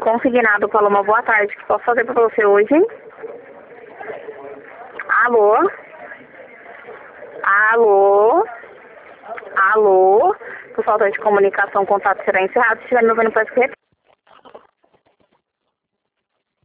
Consignado, Paloma, boa tarde. O que posso fazer para você hoje? Alô? Alô? Alô? Por falta de comunicação, o contato será encerrado. Se estiver me ouvindo, peço que repita.